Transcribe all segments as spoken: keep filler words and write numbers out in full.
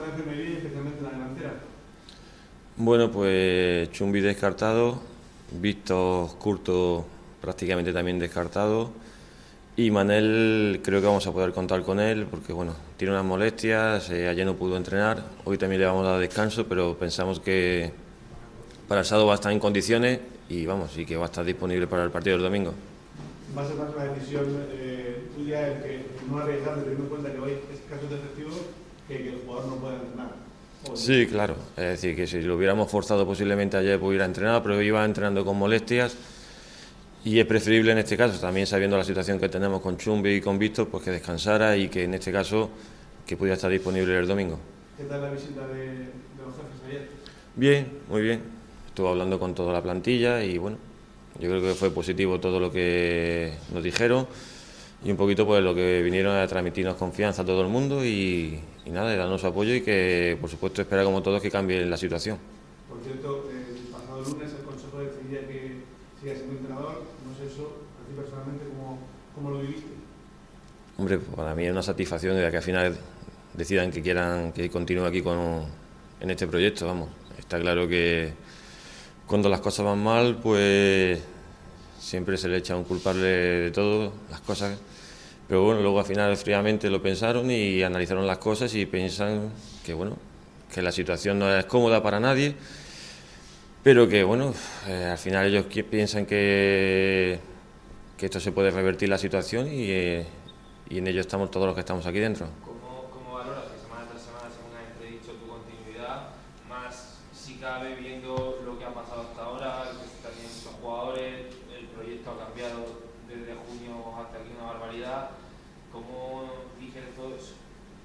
está en enfermería y especialmente en la delantera? Bueno, pues Chumbi descartado, Víctor Curto prácticamente también descartado, y Manel creo que vamos a poder contar con él porque bueno, tiene unas molestias, eh, ayer no pudo entrenar, hoy también le vamos a dar descanso, pero pensamos que para el sábado va a estar en condiciones y vamos, y que va a estar disponible para el partido del domingo. ¿Va a ser más una decisión eh, tuya el que no arriesgar, teniendo en cuenta que hoy es caso de efectivo, que, que el jugador no pueda entrenar? Sí, claro, es decir, que si lo hubiéramos forzado posiblemente ayer pudiera entrenar, pero iba entrenando con molestias y es preferible en este caso, también sabiendo la situación que tenemos con Chumbi y con Víctor, pues que descansara y que en este caso que pudiera estar disponible el domingo. ¿Qué tal la visita de, de los jefes ayer? Bien, muy bien, estuve hablando con toda la plantilla y bueno, yo creo que fue positivo todo lo que nos dijeron y un poquito pues lo que vinieron a transmitirnos confianza a todo el mundo y, y nada, y darnos apoyo y que por supuesto espera como todos que cambie la situación. Por cierto, eh, el pasado lunes el Consejo decidía que siga siendo entrenador, no sé eso, a ti personalmente, ¿cómo, cómo lo viviste? Hombre, para mí es una satisfacción de que al final decidan que quieran que continúe aquí con, en este proyecto, vamos, está claro que cuando las cosas van mal, pues siempre se le echa a un culpable de todo, las cosas. Pero bueno, luego al final fríamente lo pensaron y analizaron las cosas y piensan que bueno, que la situación no es cómoda para nadie, pero que bueno, eh, al final ellos piensan que, que esto se puede revertir la situación y, eh, y en ello estamos todos los que estamos aquí dentro. ¿Cómo, cómo valoras que semana tras semana, según has predicho, tu continuidad, más si cabe viendo lo que ha pasado hasta ahora, que también muchos jugadores, el proyecto ha cambiado desde junio hasta aquí una barbaridad? ¿Cómo digieres todo eso?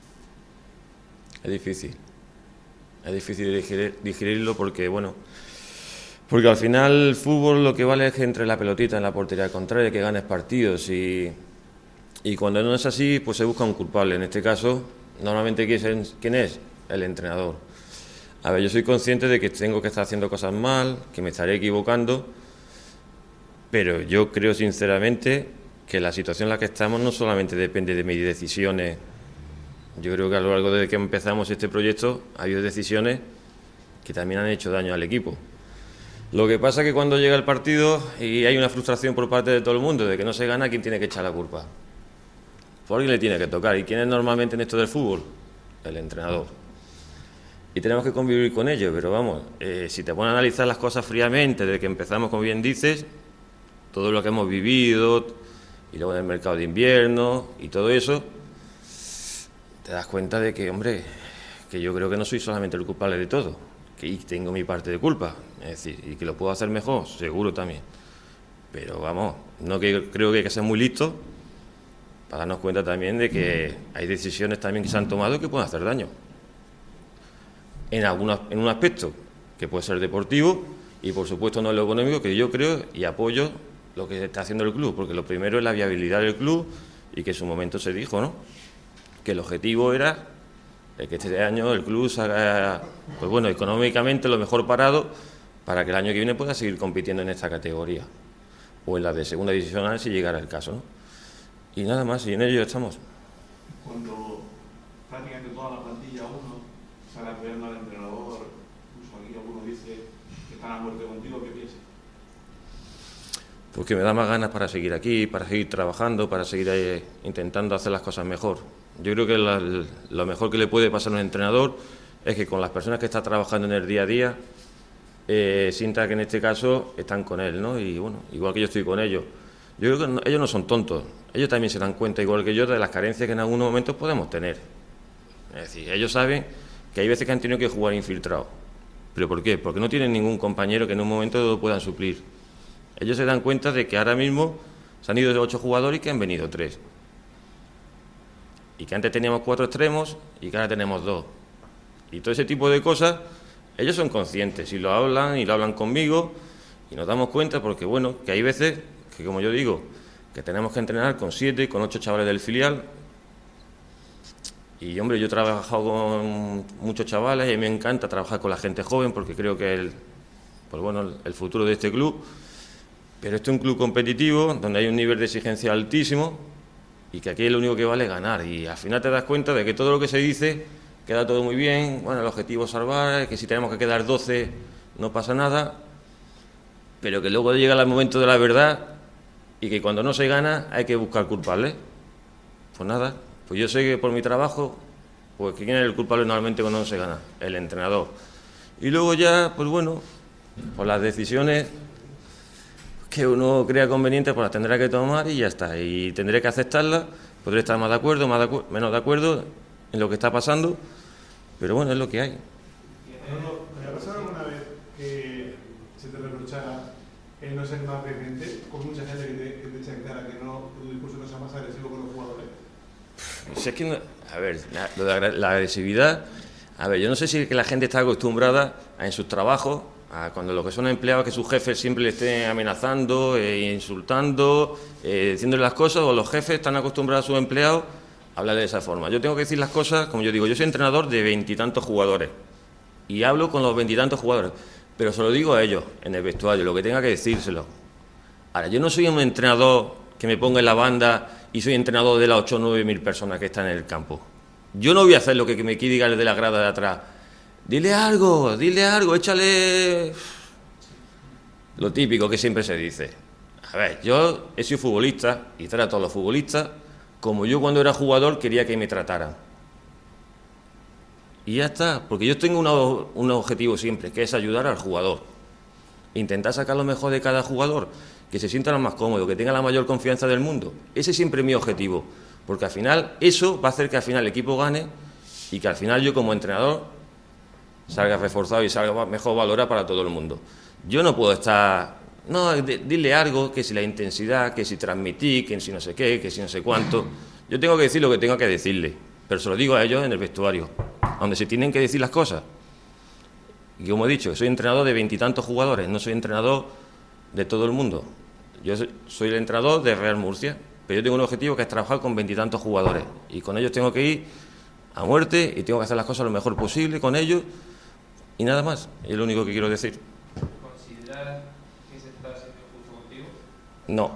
Es difícil, es difícil digerir, digerirlo porque, bueno, porque al final el fútbol lo que vale es que entre la pelotita en la portería contraria, que ganes partidos y, y cuando no es así, pues se busca un culpable. En este caso, normalmente ¿quién es? El entrenador. A ver, yo soy consciente de que tengo que estar haciendo cosas mal, que me estaré equivocando, pero yo creo sinceramente que la situación en la que estamos no solamente depende de mis decisiones. Yo creo que a lo largo de que empezamos este proyecto ha habido decisiones que también han hecho daño al equipo. Lo que pasa es que cuando llega el partido y hay una frustración por parte de todo el mundo de que no se gana, ¿quién tiene que echar la culpa? Por alguien le tiene que tocar. ¿Y quién es normalmente en esto del fútbol? El entrenador. Y tenemos que convivir con ello, pero vamos, eh, si te pones a analizar las cosas fríamente, desde que empezamos, como bien dices, todo lo que hemos vivido, y luego en el mercado de invierno y todo eso, te das cuenta de que, hombre, que yo creo que no soy solamente el culpable de todo, que tengo mi parte de culpa, es decir, y que lo puedo hacer mejor, seguro también. Pero vamos, no que, creo que hay que ser muy listos para darnos cuenta también de que hay decisiones también que se han tomado que pueden hacer daño. En, alguna, en un aspecto que puede ser deportivo y por supuesto no en lo económico, que yo creo y apoyo lo que está haciendo el club, porque lo primero es la viabilidad del club y que en su momento se dijo, ¿no?, que el objetivo era que este año el club salga, pues bueno, económicamente lo mejor parado para que el año que viene pueda seguir compitiendo en esta categoría o en la de segunda división si llegara el caso, ¿no? Y nada más, y en ello estamos. Cuando prácticamente toda la plantilla, uno sale apoyando al entrenador, incluso aquí alguno dice que están a muerte contigo, ¿qué piensas? Pues que me da más ganas para seguir aquí, para seguir trabajando, para seguir eh, intentando hacer las cosas mejor. Yo creo que la, lo mejor que le puede pasar a un entrenador es que con las personas que está trabajando en el día a día eh, sienta que en este caso están con él, ¿no? Y bueno, igual que yo estoy con ellos. Yo creo que no, ellos no son tontos, ellos también se dan cuenta, igual que yo, de las carencias que en algunos momentos podemos tener. Es decir, ellos saben que hay veces que han tenido que jugar infiltrados. ¿Pero por qué? Porque no tienen ningún compañero que en un momento lo puedan suplir. Ellos se dan cuenta de que ahora mismo se han ido ocho jugadores y que han venido tres. Y que antes teníamos cuatro extremos y que ahora tenemos dos. Y todo ese tipo de cosas, ellos son conscientes y lo hablan y lo hablan conmigo y nos damos cuenta porque, bueno, que hay veces que, como yo digo, que tenemos que entrenar con siete, con ocho chavales del filial. Y, hombre, yo he trabajado con muchos chavales y a mí me encanta trabajar con la gente joven porque creo que es el, pues bueno, el futuro de este club. Pero este es un club competitivo donde hay un nivel de exigencia altísimo y que aquí lo único que vale es ganar. Y al final te das cuenta de que todo lo que se dice, queda todo muy bien, bueno, el objetivo es salvar, que si tenemos que quedar doce no pasa nada, pero que luego llega el momento de la verdad y que cuando no se gana hay que buscar culpables. Pues nada, pues yo sé que por mi trabajo, pues ¿quién es el culpable normalmente cuando no se gana? El entrenador. Y luego ya, pues bueno, pues las decisiones que uno crea convenientes, pues las tendrá que tomar y ya está. Y tendré que aceptarlas, podré estar más de acuerdo, más de acu- menos de acuerdo en lo que está pasando, pero bueno, es lo que hay. Manolo, ¿me ha pasado alguna vez que se te reprochara el no ser más vehemente con mucha gente que te, que te echa en cara que no, que tu discurso no sea más agresivo con los jugadores? Si es que, no, a ver, la, lo de la, la agresividad, a ver, yo no sé si es que la gente está acostumbrada a, en sus trabajos, a cuando lo que son empleados, que sus jefes siempre le estén amenazando, eh, insultando, eh, diciéndole las cosas, o los jefes están acostumbrados a sus empleados a hablar de esa forma. Yo tengo que decir las cosas, como yo digo, yo soy entrenador de veintitantos jugadores y hablo con los veintitantos jugadores, pero se lo digo a ellos en el vestuario, lo que tenga que decírselo. Ahora, yo no soy un entrenador que me ponga en la banda y soy entrenador de las ocho o nueve mil personas que están en el campo. Yo no voy a hacer lo que me quiera diga el de la grada de atrás. Dile algo, dile algo, échale... Lo típico que siempre se dice. A ver, yo he sido futbolista y trato a los futbolistas como yo cuando era jugador quería que me trataran. Y ya está, porque yo tengo una, un objetivo siempre, que es ayudar al jugador. Intentar sacar lo mejor de cada jugador, que se sienta lo más cómodo, que tenga la mayor confianza del mundo. Ese siempre es mi objetivo, porque al final eso va a hacer que al final el equipo gane y que al final yo como entrenador salga reforzado y salga mejor valorado para todo el mundo. Yo no puedo estar, no, dile algo, que si la intensidad, que si transmití, que si no sé qué, que si no sé cuánto. Yo tengo que decir lo que tengo que decirle, pero se lo digo a ellos en el vestuario, donde se tienen que decir las cosas. Y como he dicho, soy entrenador de veintitantos jugadores, no soy entrenador de todo el mundo. Yo soy el entrenador de Real Murcia, pero yo tengo un objetivo que es trabajar con veintitantos jugadores y con ellos tengo que ir a muerte y tengo que hacer las cosas lo mejor posible con ellos y nada más, es lo único que quiero decir. ¿Consideras que se está haciendo justo contigo? No,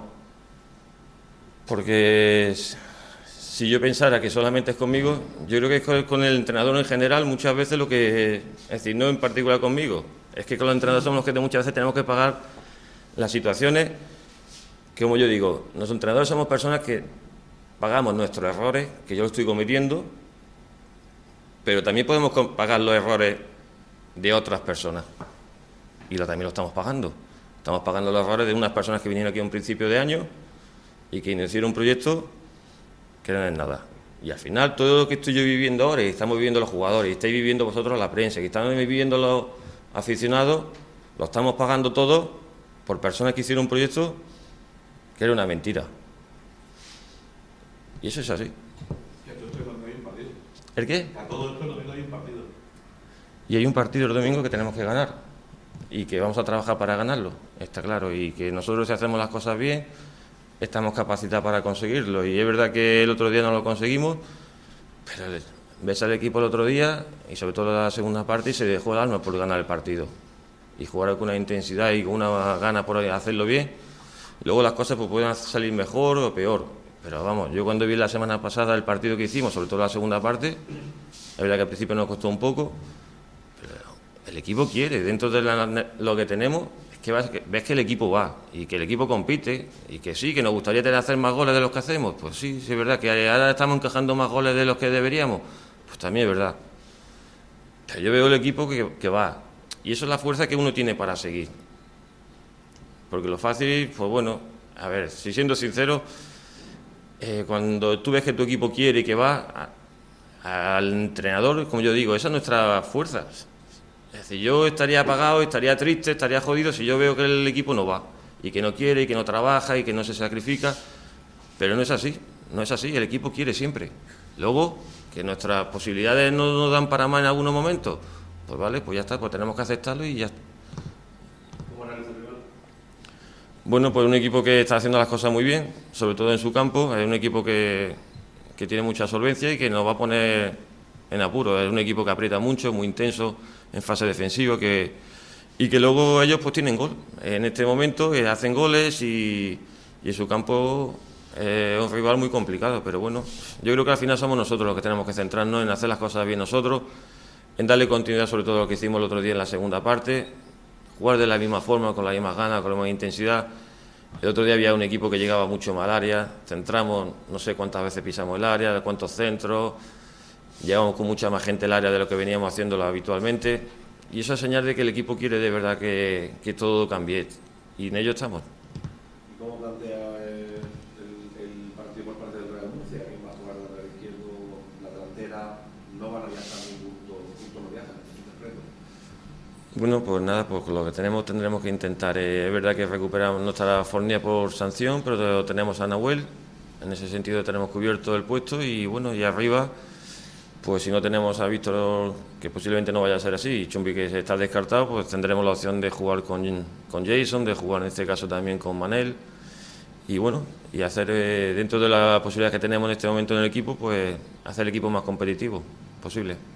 porque si yo pensara que solamente es conmigo, yo creo que es con el entrenador en general muchas veces lo que, es decir, no en particular conmigo, es que con los entrenadores somos los que muchas veces tenemos que pagar las situaciones que, como yo digo, los entrenadores somos personas que pagamos nuestros errores, que yo lo estoy cometiendo, pero también podemos pagar los errores de otras personas y lo, también lo estamos pagando. Estamos pagando los errores de unas personas que vinieron aquí a un principio de año y que iniciaron un proyecto que no es nada. Y al final todo lo que estoy yo viviendo ahora y estamos viviendo los jugadores y estáis viviendo vosotros la prensa y estamos viviendo los aficionados, lo estamos pagando todo por personas que hicieron un proyecto que era una mentira. Y eso es así. Y a todo esto no hay un partido. ¿El qué? A todo esto no hay un partido. Y hay un partido el domingo que tenemos que ganar y que vamos a trabajar para ganarlo, está claro, y que nosotros si hacemos las cosas bien estamos capacitados para conseguirlo. Y es verdad que el otro día no lo conseguimos, pero ves al equipo el otro día y sobre todo la segunda parte y se dejó el alma por ganar el partido y jugar con una intensidad y con una gana por hacerlo bien. Luego las cosas pues pueden salir mejor o peor, pero vamos, yo cuando vi la semana pasada el partido que hicimos, sobre todo la segunda parte, es verdad que al principio nos costó un poco, pero el equipo quiere, dentro de la, lo que tenemos, es que ves, ves que el equipo va y que el equipo compite y que sí, que nos gustaría tener hacer más goles de los que hacemos, pues sí, sí es verdad, que ahora estamos encajando más goles de los que deberíamos, pues también es verdad. Pero yo veo el equipo que, que va y eso es la fuerza que uno tiene para seguir. Porque lo fácil, pues bueno, a ver, si siendo sincero, eh, cuando tú ves que tu equipo quiere y que va, a, al entrenador, como yo digo, esa es nuestra fuerza. Es decir, yo estaría apagado, estaría triste, estaría jodido si yo veo que el equipo no va, y que no quiere, y que no trabaja, y que no se sacrifica, pero no es así, no es así, el equipo quiere siempre. Luego, que nuestras posibilidades no nos dan para más en algunos momentos, pues vale, pues ya está, pues tenemos que aceptarlo y ya está. Bueno, pues un equipo que está haciendo las cosas muy bien, sobre todo en su campo, es un equipo que, que tiene mucha solvencia y que nos va a poner en apuro, es un equipo que aprieta mucho, muy intenso en fase defensiva que, y que luego ellos pues tienen gol, en este momento eh, hacen goles y, y en su campo Eh, es un rival muy complicado, pero bueno, yo creo que al final somos nosotros los que tenemos que centrarnos en hacer las cosas bien nosotros, en darle continuidad sobre todo a lo que hicimos el otro día en la segunda parte, jugar de la misma forma, con la misma ganas, con la misma intensidad. El otro día había un equipo que llegaba mucho más al área, centramos, no sé cuántas veces pisamos el área, cuántos centros, llegamos con mucha más gente al área de lo que veníamos haciéndolo habitualmente, y eso es señal de que el equipo quiere de verdad que, que todo cambie, y en ello estamos. ¿Y cómo plantea el, el, el partido por parte del Real Murcia? ¿Quién va a jugar lateral izquierdo? La delantera no van a viajar ningún punto, punto no viajan, interpreto. Bueno, pues nada, pues lo que tenemos tendremos que intentar. Eh, es verdad que recuperamos, no estará Fornia por sanción, pero tenemos a Nahuel, en ese sentido tenemos cubierto el puesto y bueno, y arriba, pues si no tenemos a Víctor, que posiblemente no vaya a ser así, y Chumbi que está descartado, pues tendremos la opción de jugar con, con Jason, de jugar en este caso también con Manel, y bueno, y hacer eh, dentro de la posibilidad que tenemos en este momento en el equipo, pues hacer el equipo más competitivo posible.